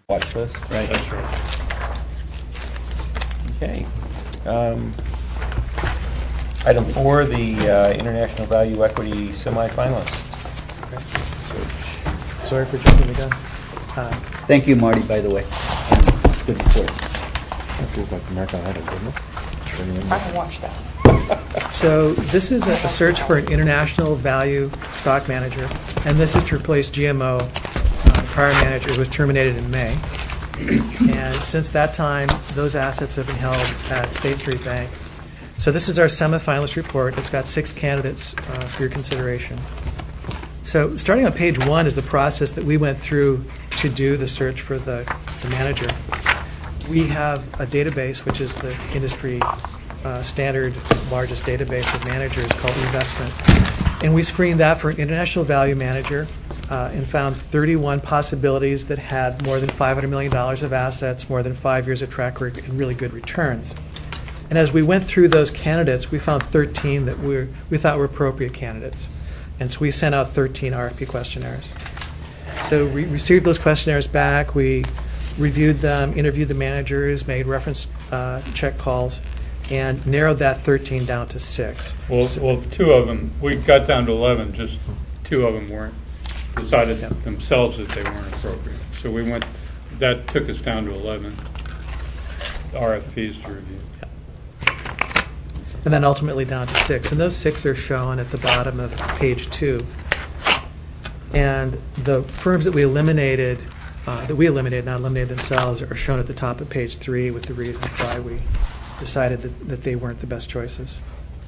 watch list. Right. That's right. Okay. Item 4, the International Value Equity semifinalist. Sorry for jumping the gun. Thank you, Marty, by the way. Good report. That feels like American Idol, doesn't it? I haven't watched that. So this is a search for an international value stock manager, and this is to replace GMO. Prior manager was terminated in May. And since that time, those assets have been held at State Street Bank. So this is our semifinalist report. It's got 6 candidates for your consideration. So starting on page 1 is the process that we went through to do the search for the manager. We have a database, which is the industry standard largest database of managers called eVestment. And we screened that for an international value manager and found 31 possibilities that had more than $500 million of assets, more than 5 years of track record, and really good returns. And as we went through those candidates, we found 13 that we thought were appropriate candidates. And so we sent out 13 RFP questionnaires. So we received those questionnaires back. We reviewed them, interviewed the managers, made reference check calls, and narrowed that 13 down to 6. Well, 2 of them, we got down to 11, just 2 of them weren't, decided themselves that they weren't appropriate. So that took us down to 11 RFPs to review. And then ultimately down to 6. And those 6 are shown at the bottom of page 2. And the firms that we eliminated, not eliminated themselves, are shown at the top of page 3 with the reasons why we decided that they weren't the best choices.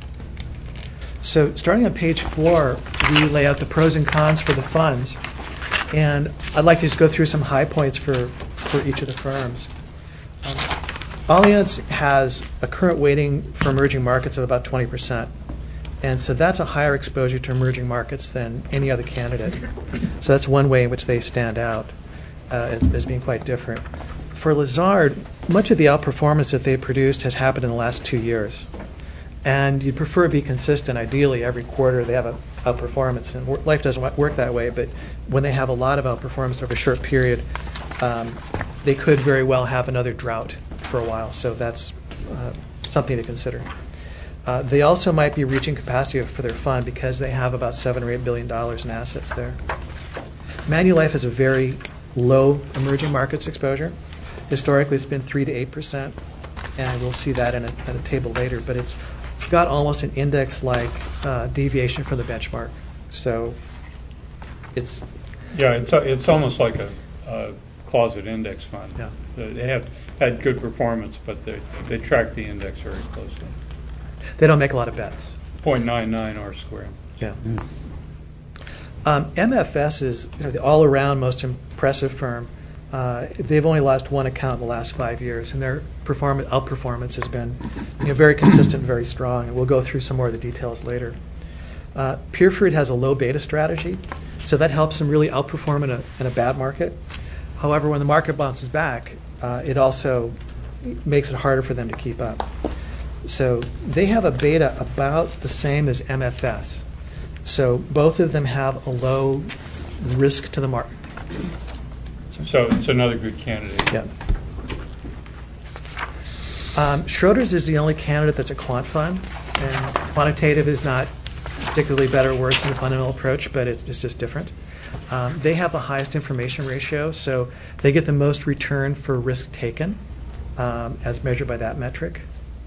So starting on page 4, we lay out the pros and cons for the funds. And I'd like to just go through some high points for each of the firms. Allianz has a current weighting for emerging markets of about 20%. And so that's a higher exposure to emerging markets than any other candidate. So that's one way in which they stand out as being quite different. For Lazard, much of the outperformance that they produced has happened in the last 2 years. And you'd prefer to be consistent. Ideally, every quarter they have an outperformance. And life doesn't work that way, but when they have a lot of outperformance over a short period, they could very well have another drought for a while. So that's something to consider. They also might be reaching capacity for their fund because they have about $7 or $8 billion in assets there. Manulife has a very low emerging markets exposure. Historically, it's been 3 to 8%, and we'll see that in a table later. But it's got almost an index-like deviation from the benchmark. So it's it's almost like a closet index fund. Yeah. They have had good performance, but they track the index very closely. They don't make a lot of bets. 0.99 R squared. Yeah. MFS is the all-around most impressive firm. They've only lost one account in the last 5 years, and their outperformance has been very consistent and very strong. And we'll go through some more of the details later. Peerfruit has a low beta strategy, so that helps them really outperform in a bad market. However, when the market bounces back, it also makes it harder for them to keep up. So they have a beta about the same as MFS. So both of them have a low risk to the market. So it's another good candidate. Yeah. Schroders is the only candidate that's a quant fund, and quantitative is not particularly better or worse than the fundamental approach, but it's just different. They have the highest information ratio, so they get the most return for risk taken as measured by that metric.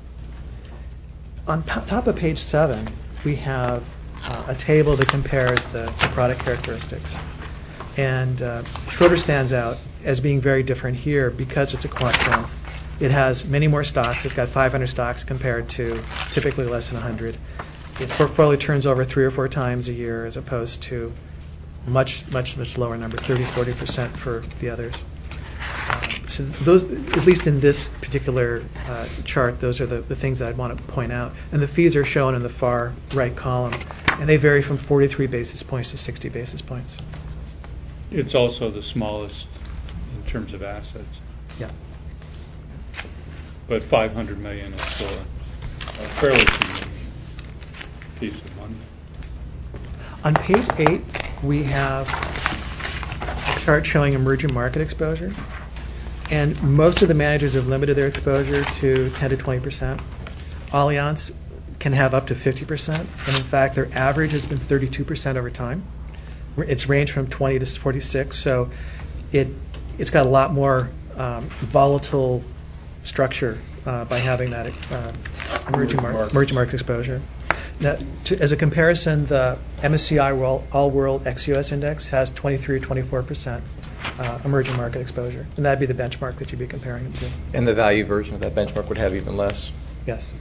On top of page 7, we have a table that compares the product characteristics. And Schroeder stands out as being very different here because it's a quant firm. It has many more stocks. It's got 500 stocks compared to typically less than 100. Its portfolio turns over 3 or 4 times a year as opposed to much lower number, 30-40% for the others. So those, at least in this particular chart, those are the things that I'd want to point out. And the fees are shown in the far right column, and they vary from 43 basis points to 60 basis points. It's also the smallest in terms of assets. Yeah. But $500 million is still a fairly significant piece of money. On page 8, we have a chart showing emerging market exposure. And most of the managers have limited their exposure to 10 to 20%. Allianz can have up to 50%, and in fact, their average has been 32% over time. It's ranged from 20 to 46, so it's got a lot more volatile structure by having that emerging market exposure. Now, as a comparison, the MSCI All World ex-US Index has 23 or 24% emerging market exposure, and that'd be the benchmark that you'd be comparing it to. And the value version of that benchmark would have even less. Yes.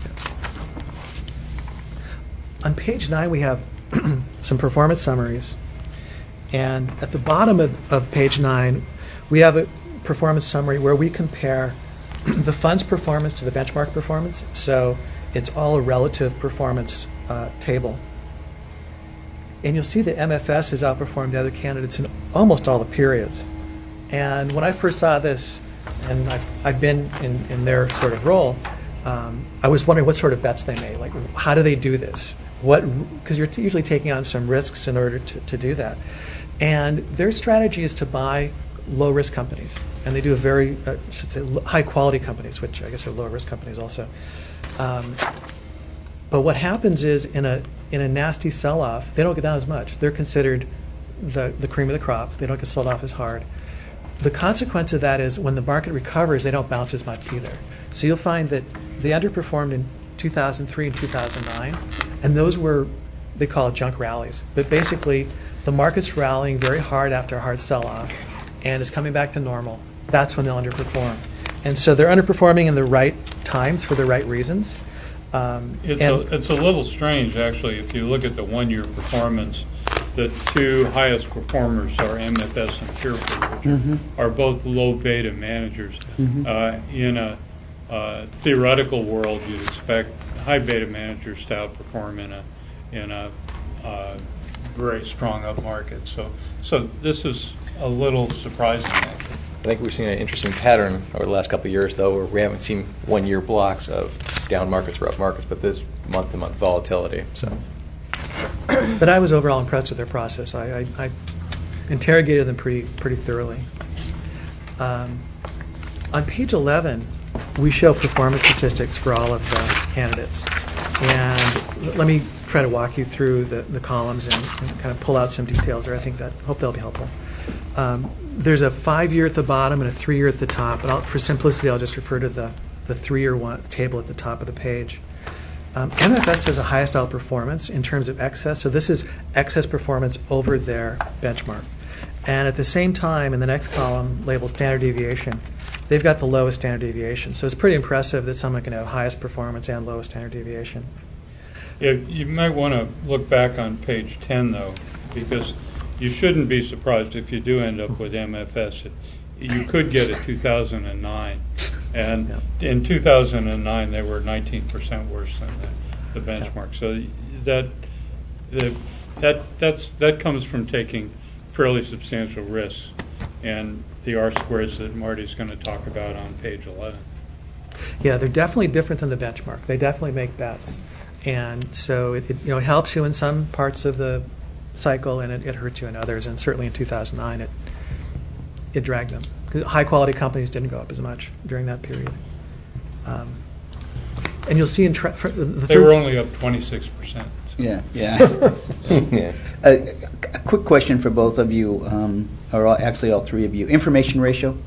On page 9, we have some performance summaries. And at the bottom of page 9, we have a performance summary where we compare the fund's performance to the benchmark performance. So it's all a relative performance table. And you'll see that MFS has outperformed the other candidates in almost all the periods. And when I first saw this, and I've been in their sort of role, I was wondering what sort of bets they made. Like, how do they do this? Because you're usually taking on some risks in order to do that. And their strategy is to buy low-risk companies. And they do a very, high-quality companies, which I guess are low-risk companies also. But what happens is in a nasty sell-off, they don't get down as much. They're considered the cream of the crop. They don't get sold off as hard. The consequence of that is when the market recovers, they don't bounce as much either. So you'll find that they underperformed in 2003 and 2009, and those were, they call it junk rallies. But basically, the market's rallying very hard after a hard sell-off, and it's coming back to normal. That's when they'll underperform. And so they're underperforming in the right times for the right reasons. It's a little strange, actually, if you look at the one-year performance. The two highest performers are MFS and Pureford, which are both low beta managers. In a theoretical world, you'd expect high beta managers to outperform in a very strong up market. So this is a little surprising. I think we've seen an interesting pattern over the last couple of years, though, where we haven't seen one-year blocks of down markets or up markets, but this month-to-month volatility. So. But I was overall impressed with their process. I interrogated them pretty thoroughly. On page 11, we show performance statistics for all of the candidates. And let me try to walk you through the columns and kind of pull out some details there. Hope that'll be helpful. There's a 5-year at the bottom and a 3-year at the top. But for simplicity, I'll just refer to the 3-year table at the top of the page. MFS has the highest outperformance in terms of excess. So this is excess performance over their benchmark. And at the same time, in the next column, labeled standard deviation, they've got the lowest standard deviation. So it's pretty impressive that someone can have highest performance and lowest standard deviation. Yeah, you might want to look back on page 10, though, because you shouldn't be surprised if you do end up with MFS. You could get a 2009. And in 2009, they were 19% worse than the benchmark. So that comes from taking fairly substantial risks, and the R-squareds that Marty's going to talk about on page 11. Yeah, they're definitely different than the benchmark. They definitely make bets, and so it helps you in some parts of the cycle, and it hurts you in others. And certainly in 2009, it dragged them. High-quality companies didn't go up as much during that period. And you'll see they were only up 26%. Yeah. A quick question for both of you, or actually all three of you. Information ratio.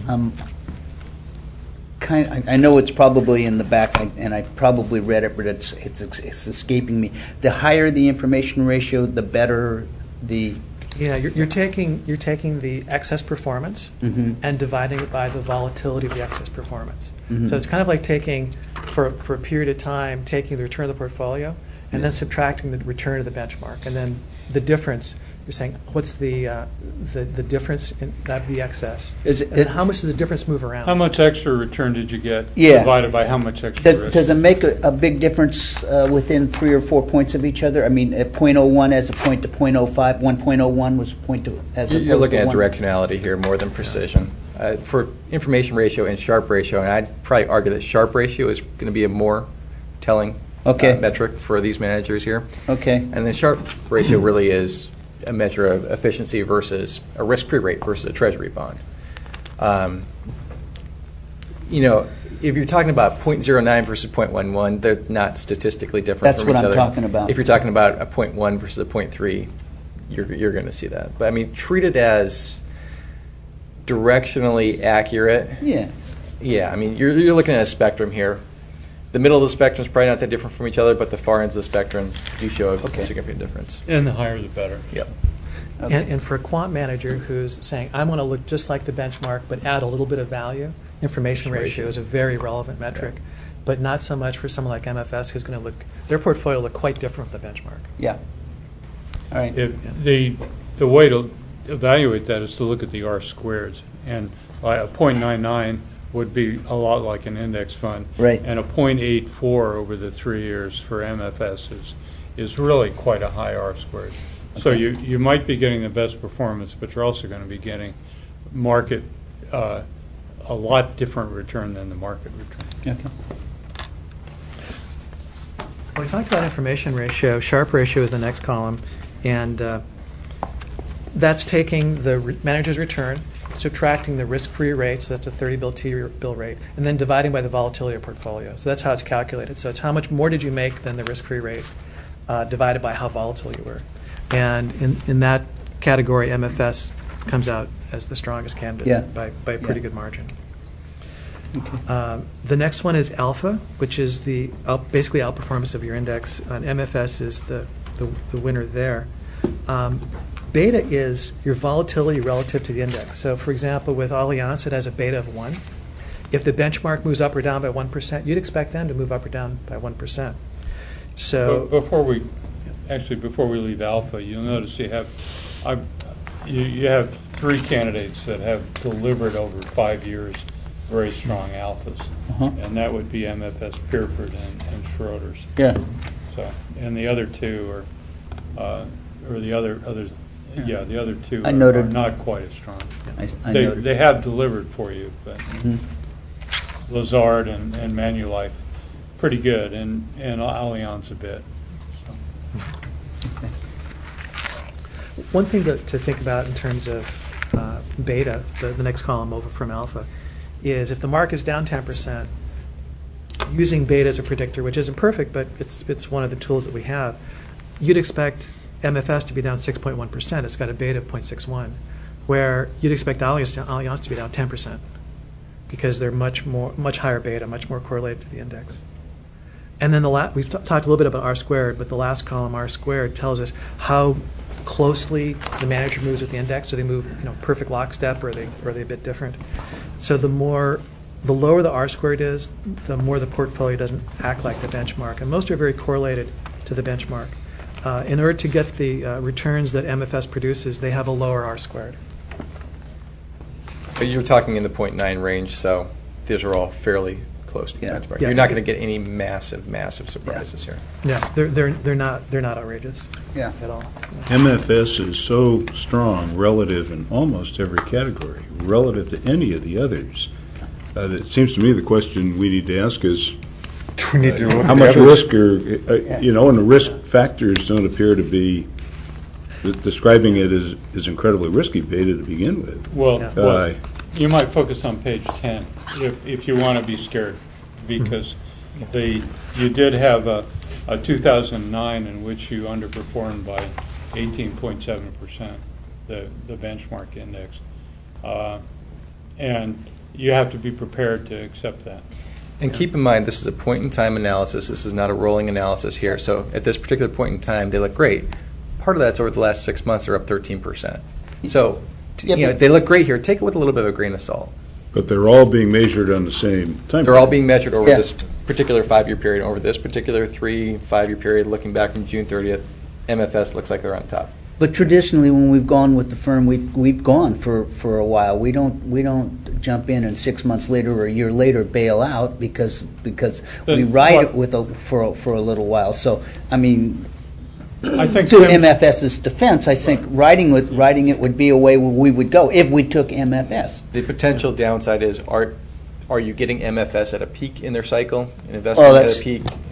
I know it's probably in the back, and I probably read it, but it's escaping me. The higher the information ratio, the better the. Yeah, you're taking the excess performance and dividing it by the volatility of the excess performance. So it's kind of like taking, for a period of time, taking the return of the portfolio and then subtracting the return of the benchmark, and then the difference. You're saying, what's the difference in that the excess? How much does the difference move around? How much extra return did you get divided by how much extra risk? Does it make a big difference within 3 or 4 points of each other? I mean, at 0.01 as a point to 0.05, 1.01 was a point to as opposed You're looking to at 1. directionality here more than precision. For information ratio and Sharpe ratio, and I'd probably argue that Sharpe ratio is going to be a more telling metric for these managers here. Okay. And the Sharpe ratio really is a measure of efficiency versus a risk-free rate versus a treasury bond. If you're talking about 0.09 versus 0.11, they're not statistically different That's from each what I'm other. talking about. If you're talking about a 0.1 versus a 0.3, you're going to see that. But I mean, treat it as directionally accurate. Yeah. Yeah, I mean, you're looking at a spectrum here. The middle of the spectrum is probably not that different from each other, but the far ends of the spectrum do show a significant difference. And the higher the better. Yep. Okay. And for a quant manager who's saying, I want to look just like the benchmark but add a little bit of value, information ratio is a very relevant metric, but not so much for someone like MFS who's going to look, their portfolio look quite different from the benchmark. Yeah. All right. The way to evaluate that is to look at the R squareds. And a 0.99 would be a lot like an index fund. Right. And a 0.84 over the 3 years for MFS is really quite a high R squared. Okay. So you might be getting the best performance, but you're also going to be getting market a lot different return than the market return. Okay. When we talked about information ratio, Sharpe ratio is the next column, and that's taking the manager's return, subtracting the risk-free rate, so that's a 30-bill T-bill rate, and then dividing by the volatility of portfolio. So that's how it's calculated. So it's how much more did you make than the risk-free rate divided by how volatile you were. And in that category, MFS comes out as the strongest candidate by a pretty good margin. Okay. The next one is alpha, which is the basically outperformance of your index. And MFS is the winner there. Beta is your volatility relative to the index. So, for example, with Allianz, it has a beta of 1. If the benchmark moves up or down by 1%, you'd expect them to move up or down by 1%. So before we leave alpha, you'll notice you have 3 candidates that have delivered over 5 years very strong alphas, and that would be MFS, Pierford, and Schroders. Yeah. So, and the other two the other two are not quite as strong. They have delivered for you, but Lazard and Manulife, pretty good, and Allianz a bit. So. Okay. One thing to think about in terms of beta, the next column over from alpha, is if the market is down 10%, using beta as a predictor, which isn't perfect, but it's one of the tools that we have, you'd expect MFS to be down 6.1%. It's got a beta of 0.61, where you'd expect Allianz to be down 10% because they're much higher beta, much more correlated to the index. And then we've talked a little bit about R squared, but the last column, R squared, tells us how closely the manager moves with the index. Do they move perfect lockstep, or are they a bit different? So the lower the R squared is, the more the portfolio doesn't act like the benchmark. And most are very correlated to the benchmark. In order to get the returns that MFS produces, they have a lower R squared. But you're talking in the 0.9 range, so these are all fairly close to the benchmark. You're not going to get any massive surprises here. Yeah, they're not outrageous. Yeah. At all. MFS is so strong relative in almost every category, relative to any of the others. It seems to me the question we need to ask is, how much risk and the risk factors don't appear to be describing it as incredibly risky beta to begin with. Well, you might focus on page 10 if you want to be scared, because you did have a 2009 in which you underperformed by 18.7%, the benchmark index, and you have to be prepared to accept that. And keep in mind, this is a point-in-time analysis. This is not a rolling analysis here. So at this particular point in time, they look great. Part of that's over the last 6 months, they're up 13%. So they look great here. Take it with a little bit of a grain of salt. But they're all being measured on the same time. They're all being measured over this particular 5-year period. Over this particular 3-5-year period, looking back from June 30th, MFS looks like they're on top. But traditionally, when we've gone with the firm, we've gone for a while. We don't jump in and 6 months later or a year later bail out because we ride it for a little while. So I mean, I think to MFS's defense, I think riding it would be a way we would go if we took MFS. The potential downside is are you getting MFS at a peak in their cycle and investing at a peak?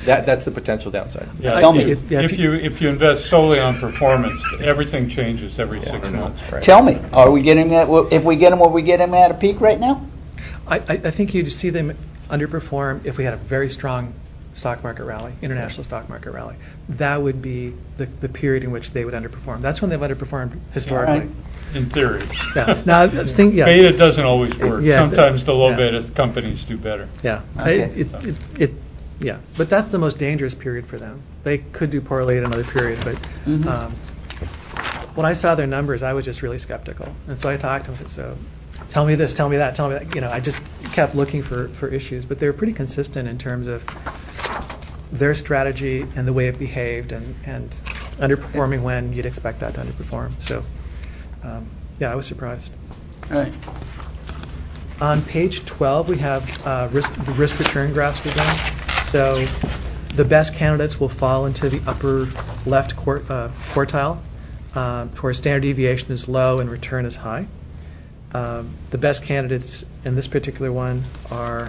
That's the potential downside. Yeah, Tell me. if you invest solely on performance, everything changes every 6 months. Right. Tell me, are we getting that? If we get them, will we get them at a peak right now? I think you'd see them underperform if we had a very strong stock market rally, international stock market rally. That would be the period in which they would underperform. That's when they've underperformed historically. Right. In theory. Yeah. Now, Beta doesn't always work. Yeah. Sometimes the low Yeah. beta companies do better. Yeah. Okay. Yeah. But that's the most dangerous period for them. They could do poorly at another period, but when I saw their numbers, I was just really skeptical. And so I talked to them and said, so tell me this, tell me that, tell me that. I just kept looking for issues, but they were pretty consistent in terms of their strategy and the way it behaved, and underperforming when you'd expect that to underperform. So, I was surprised. All right. On page 12, we have the risk return graphs we've done. So the best candidates will fall into the upper left quartile, where standard deviation is low and return is high. The best candidates in this particular one are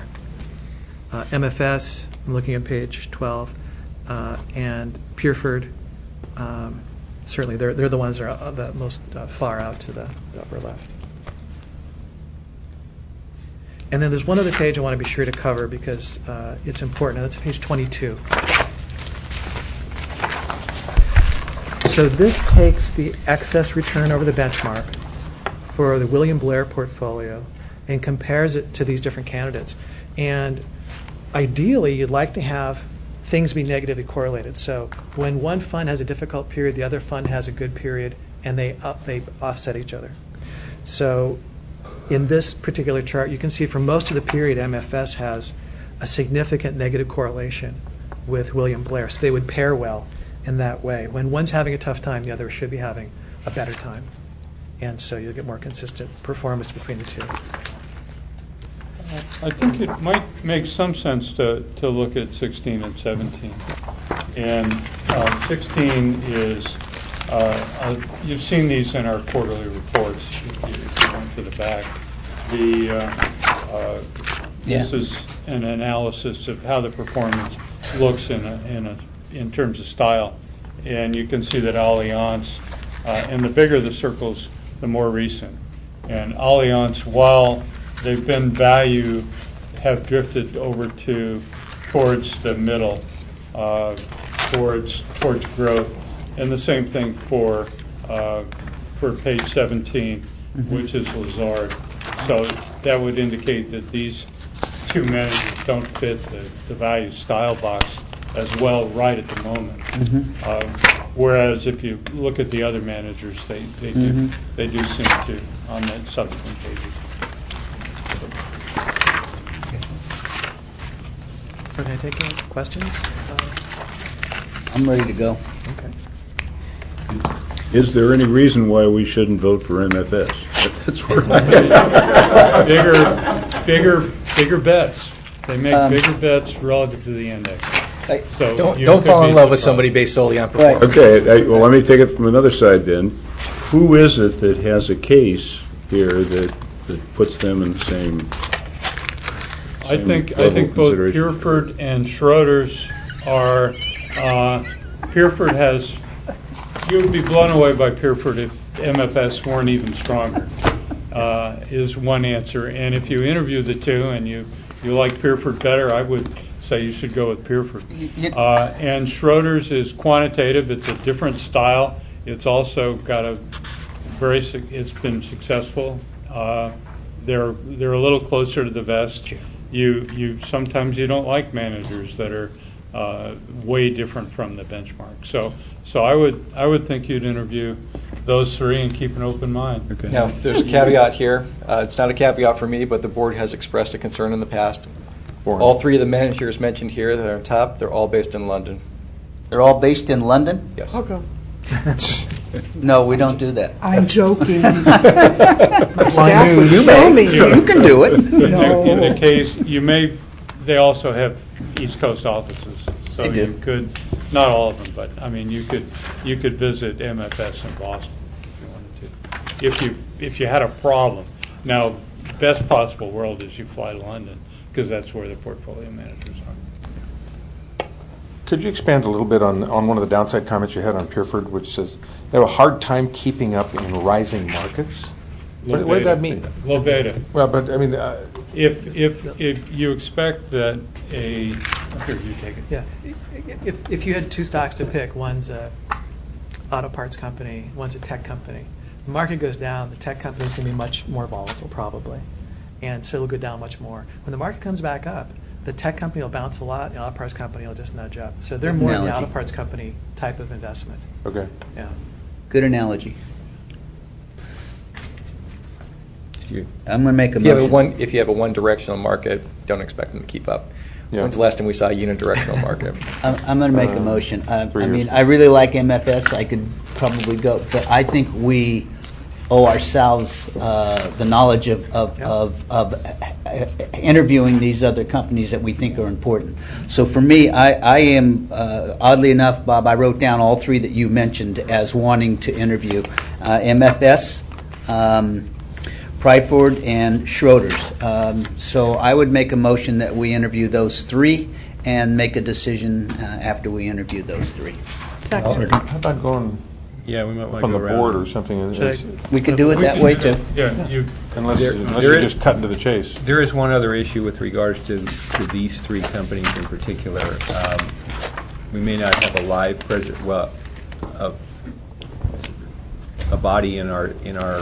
MFS, I'm looking at page 12, and Pureford. Certainly, they're the ones that are the most far out to the upper left. And then there's one other page I want to be sure to cover because it's important, and that's page 22. So this takes the excess return over the benchmark for the William Blair portfolio and compares it to these different candidates. And ideally, you'd like to have things be negatively correlated. So when one fund has a difficult period, the other fund has a good period, and they offset each other. So in this particular chart, you can see for most of the period, MFS has a significant negative correlation with William Blair. So they would pair well in that way. When one's having a tough time, the other should be having a better time. And so you'll get more consistent performance between the two. I think it might make some sense to look at 16 and 17. And 16 is, you've seen these in our quarterly reports if you went to the back. This is an analysis of how the performance looks in terms of style. And you can see that Allianz, and the bigger the circles, the more recent. And Allianz, while they've been value, have drifted over towards the middle, towards growth, and the same thing for page 17, which is Lazard. So that would indicate that these two managers don't fit the value style box as well right at the moment. Whereas if you look at the other managers, they do seem to on the subsequent pages. So can I take any questions? I'm ready to go. Okay. Is there any reason why we shouldn't vote for MFS? That's where bigger bets. They make bigger bets relative to the index. So Don't fall in love with somebody based solely on performance. Okay, well, let me take it from another side then. Who is it that has a case here that puts them in the same I think both Pureford and Schroders are. Pureford has. You would be blown away by Pureford if MFS weren't even stronger. Is one answer, and if you interview the two and you like Pureford better, I would say you should go with Pureford. And Schroders is quantitative. It's a different style. It's also got it's been successful. They're a little closer to the vest. You sometimes you don't like managers that are way different from the benchmark. So I would think you'd interview those three and keep an open mind. Okay. Now, there's a caveat here. It's not a caveat for me, but the board has expressed a concern in the past. All three of the managers mentioned here that are on top, they're all based in London. They're all based in London? Yes. How come? No, we don't do that. I'm joking. Well, you may. You can do it. In the case, they also have East Coast offices, so They do. you could, not all of them, but I mean, you could visit MFS in Boston if you wanted to, if you had a problem. Now, best possible world is you fly to London because that's where the portfolio managers are. Could you expand a little bit on one of the downside comments you had on Peerford, which says they have a hard time keeping up in rising markets? What does that mean? Low beta. Well, but I mean, If you expect that here, you take it. Yeah. If you had two stocks to pick, one's a auto parts company, one's a tech company. The market goes down, the tech company is going to be much more volatile probably, and so it'll go down much more. When the market comes back up, the tech company will bounce a lot, the auto parts company will just nudge up. So they're more in the auto parts company type of investment. okay. Yeah. Good analogy. I'm going to make a motion. If you have a one-directional market, don't expect them to keep up. Yeah. When's the last time we saw a unidirectional market? I'm going to make a motion. I 3 mean, years. I really like MFS. I could probably go, but I think we owe ourselves the knowledge of interviewing these other companies that we think are important. So for me, I am, oddly enough, Bob, I wrote down all three that you mentioned as wanting to interview. MFS, Pryford, and Schroeder's. So I would make a motion that we interview those three and make a decision after we interview those three. Second. How about going Yeah, we might want on to the go around. board or something? We could do it that way too. Yeah, Unless There you're is- just cutting to the chase. There is one other issue with regards to these three companies in particular. We may not have a live a body in our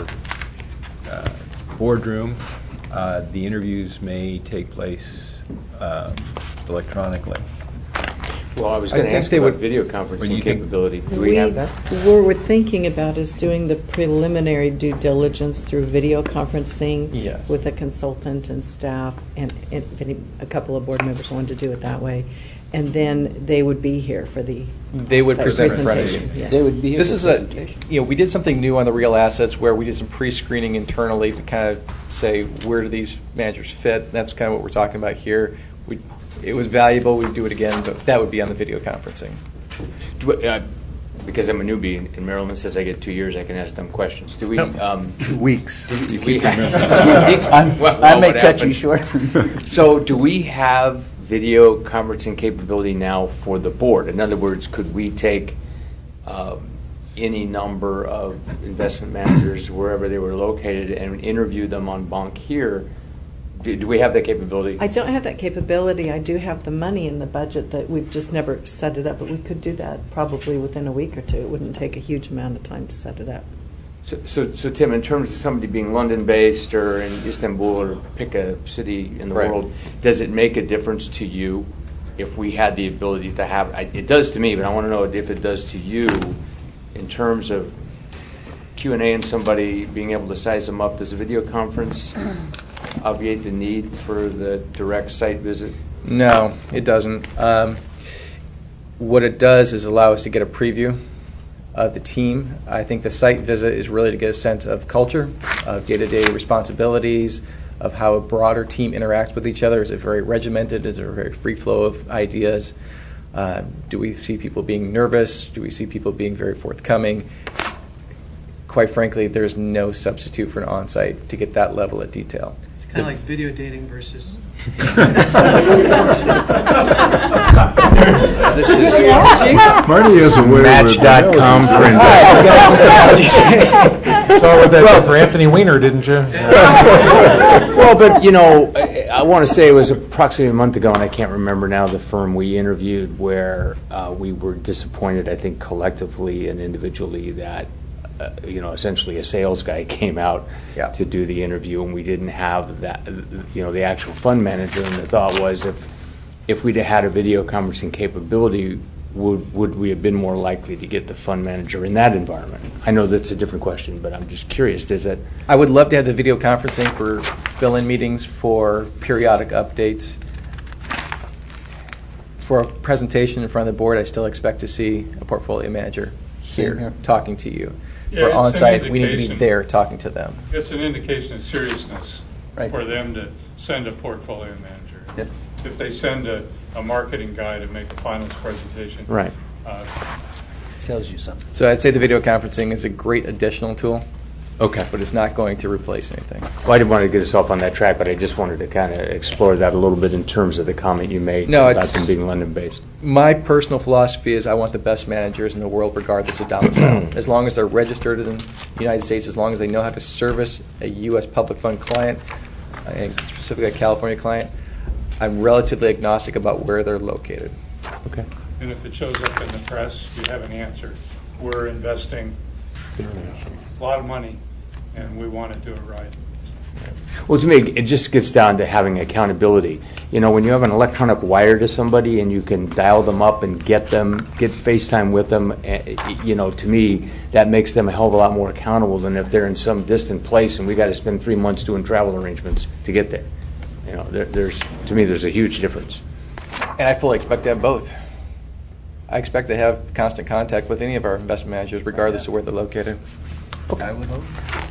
boardroom. The interviews may take place electronically. Well, I was going to ask about video conferencing capability. Do we have that? What we're thinking about is doing the preliminary due diligence through video conferencing Yes. with a consultant and staff, and if a couple of board members wanted to do it that way. And then they would be here for the They would present in front of you. presentation. Yes. They would be here This for is a, presentation. we did something new on the real assets where we did some pre-screening internally to kind of say where do these managers fit. And that's kind of what we're talking about here. It was valuable. We'd do it again, but that would be on the video conferencing. Because I'm a newbie, and Maryland says I get 2 years, I can ask them questions. Do we? 2 weeks. Do we I may cut you short. So, do we have video conferencing capability now for the board? In other words, could we take any number of investment managers wherever they were located and interview them on bunk here? Do we have that capability? I don't have that capability. I do have the money in the budget that we've just never set it up, but we could do that probably within a week or two. It wouldn't take a huge amount of time to set it up. So Tim, in terms of somebody being London-based or in Istanbul or pick a city in the Right. world, does it make a difference to you if we had the ability to have? It does to me, but I want to know if it does to you in terms of Q&A and somebody being able to size them up. Does a video conference obviate the need for the direct site visit? No, it doesn't. What it does is allow us to get a preview of the team. I think the site visit is really to get a sense of culture, of day-to-day responsibilities, of how a broader team interacts with each other. Is it very regimented? Is there a very free flow of ideas? Do we see people being nervous? Do we see people being very forthcoming? Quite frankly, there's no substitute for an on-site to get that level of detail. It's kind of like video dating versus. This is Marty has a way with Match.com for investors. Saw with that for Anthony Weiner, didn't you? Well, but I want to say it was approximately a month ago, and I can't remember now the firm we interviewed where we were disappointed, I think collectively and individually, that essentially a sales guy came out to do the interview, and we didn't have that, the actual fund manager. And the thought was, if we'd had a video conferencing capability, would we have been more likely to get the fund manager in that environment? I know that's a different question, but I'm just curious. Does that? I would love to have the video conferencing for fill-in meetings, for periodic updates. For a presentation in front of the board, I still expect to see a portfolio manager here talking to you. Yeah, For it's an on-site, we need to be indication. there talking to them. It's an indication of seriousness Right. for them to send a portfolio manager. Yep. If they send a marketing guy to make a finals presentation. Right. Tells you something. So I'd say the video conferencing is a great additional tool, Okay. But it's not going to replace anything. Well, I didn't want to get us off on that track, but I just wanted to kind of explore that a little bit in terms of the comment you made No, about it's- them being London-based. My personal philosophy is I want the best managers in the world regardless of domicile. As long as they're registered in the United States, as long as they know how to service a U.S. public fund client, and specifically a California client, I'm relatively agnostic about where they're located. Okay. And if it shows up in the press, you have an answer. We're investing a lot of money, and we want to do it right. Well, to me, it just gets down to having accountability. You know, when you have an electronic wire to somebody and you can dial them up and get FaceTime with them, you know, to me, that makes them a hell of a lot more accountable than if they're in some distant place and we got to spend 3 months doing travel arrangements to get there. You know, to me, there's a huge difference. And I fully expect to have both. I expect to have constant contact with any of our investment managers regardless of where they're located. Okay. I would hope.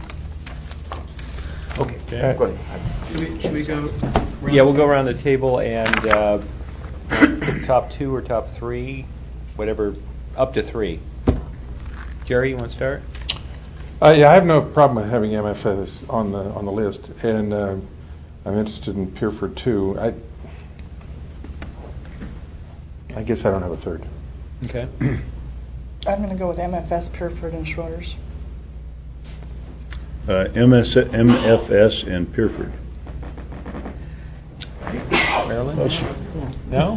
Okay. Go ahead. Should we go? Yeah, we'll go around the table and pick top 2 or top 3, whatever, up to 3. Jerry, you want to start? Yeah, I have no problem with having MFS on the list, and I'm interested in Pierford too. I guess I don't have a third. Okay. I'm going to go with MFS, Pierford, and Schroeder's. MFS and Pierford. Marilyn? No?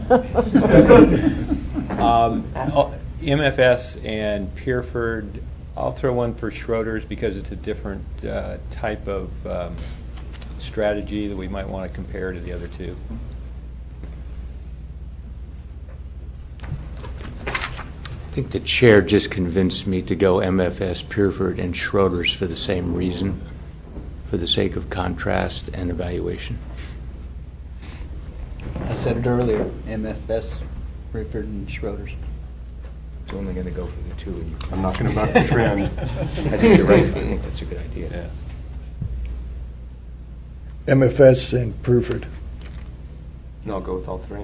MFS and Pierford. I'll throw one for Schroeder's because it's a different type of strategy that we might want to compare to the other two. I think the chair just convinced me to go MFS, Pierford, and Schroeder's for the same reason, for the sake of contrast and evaluation. I said it earlier, MFS, Pierford, and Schroeder's. It's only going to go for the two. And I'm not going to buck the trend. I think you're right. I think that's a good idea. Yeah. MFS and Pierford. No, I'll go with all 3.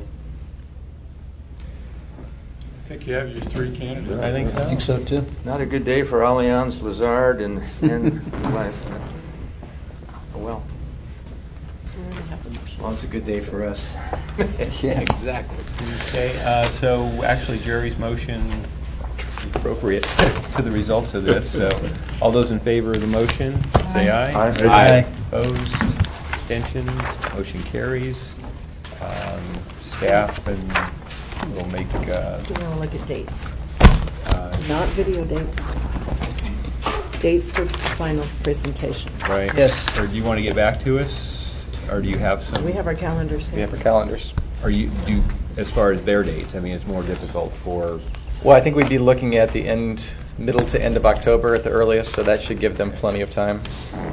I think you have your 3 candidates. I think so. I think so too. Not a good day for Allianz, Lazard, and life. Oh, well. So we're going to have the motion. Well, it's a good day for us. Yeah. Exactly. Okay, so actually Jerry's motion is appropriate to the results of this. So all those in favor of the motion, say aye. Aye. Opposed, abstentions, motion carries. Staff and we'll make, Do you want to look at dates? Not video dates. Dates for finals presentation. right? Yes. Or do you want to get back to us? Or do you have some? We have our calendars We here. have our calendars. Or as far as their dates, I mean, it's more difficult for, Well, I think we'd be looking at the middle to end of October at the earliest, so that should give them plenty of time.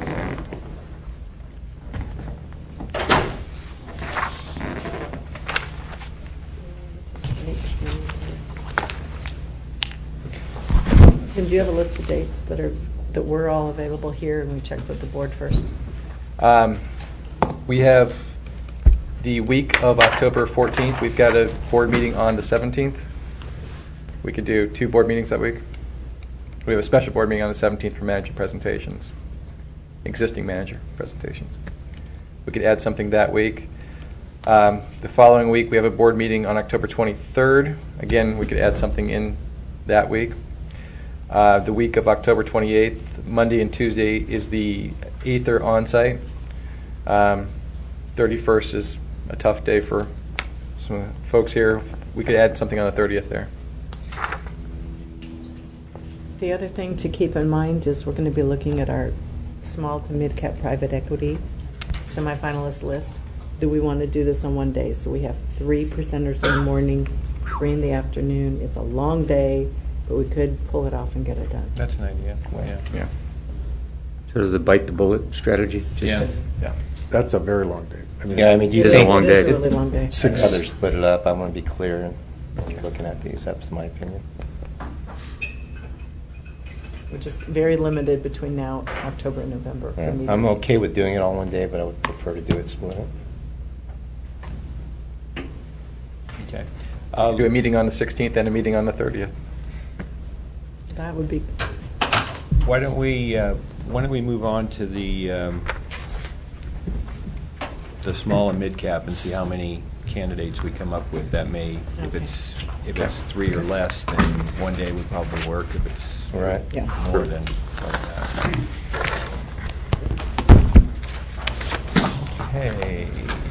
And do you have a list of dates that were all available here, and we checked with the board first? We have the week of October 14th. We've got a board meeting on the 17th. We could do 2 board meetings that week. We have a special board meeting on the 17th for manager presentations, existing manager presentations. We could add something that week. The following week, we have a board meeting on October 23rd. Again, we could add something in that week. The week of October 28th, Monday and Tuesday, is the Aether on-site. 31st is a tough day for some folks here. We could add something on the 30th there. The other thing to keep in mind is we're going to be looking at our small to mid-cap private equity semifinalist list. Do we want to do this on one day? So we have 3 presenters in the morning, 3 in the afternoon. It's a long day, but we could pull it off and get it done. that's an idea. Yeah. Sort of the bite the bullet strategy. Yeah. That's a very long day. I mean, Yeah, I mean, do you It is a think long It is day. a really long day. I'd rather split it up? I want to be clear when you're looking at these. That's my opinion. Which is very limited between now, October and November. for Yeah. meetings. I'm okay with doing it all one day, but I would prefer to do it split. Okay. Do a meeting on the 16th and a meeting on the 30th. That would be, Why don't we Why don't we move on to the small and mid cap and see how many candidates we come up with. That may, if it's 3 or less, then one day would probably work. If it's Right. more than that. Okay.